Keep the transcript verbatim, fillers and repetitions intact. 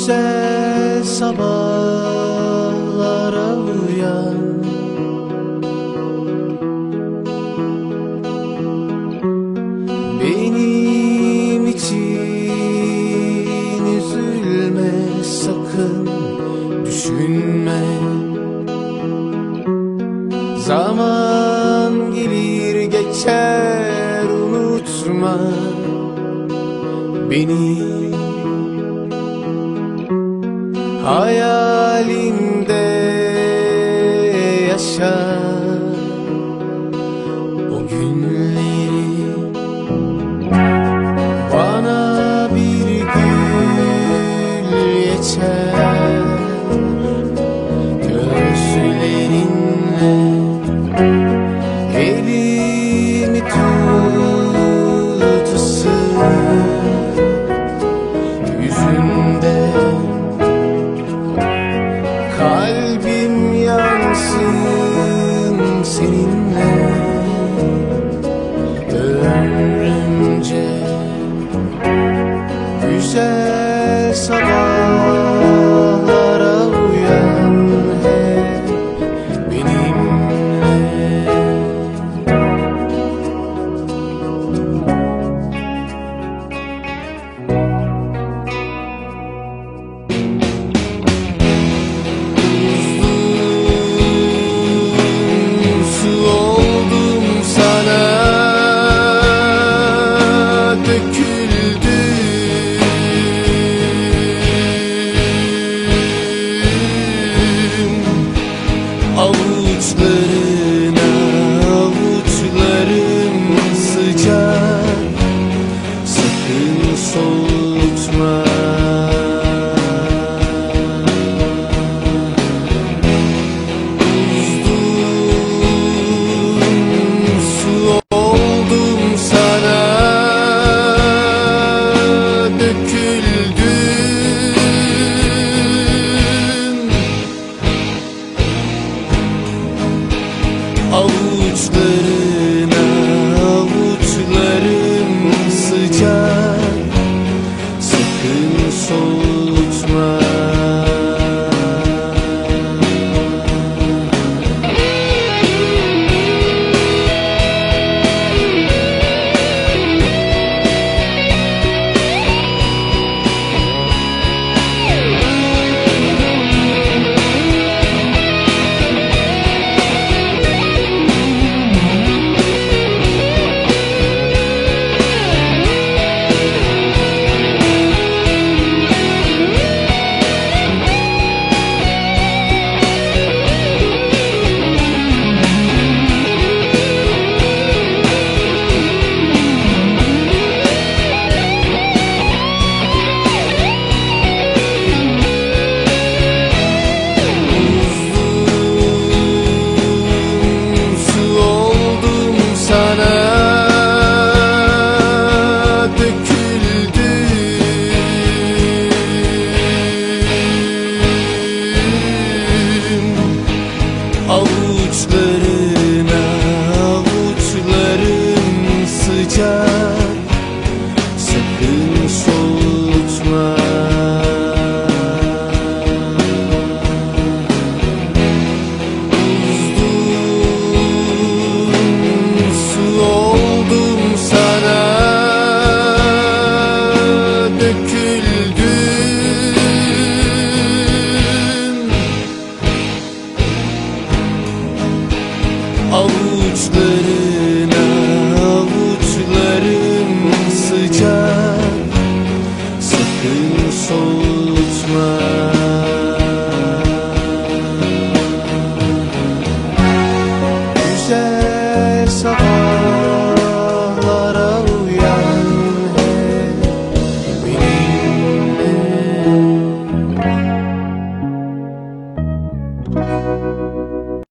güzel sabahlara uyan. Benim için üzülme, sakın düşünme. Zaman gelir geçer, unutma beni. Hayalinde yaşa o günleri. Bana bir gül yeter, gözlerinle elimi tutasın, yüzünde kalbim yansın seninle ömrümce. Güzel sabahlara uyan hep benimle. Su oldum sana, döküldüm avuçlarına, avuçlarım sıcak, sakın soğutma. Su oldum sana, döküldüm avuçlarına, avuçlarım sıcak, sakın soğutma. Avuçlarına, avuçlarım sıcak, sakın soğutma. Uzdum, su oldum sana, döküldüm avuçlarına, avuçlarım sıcak, sakın soğutma.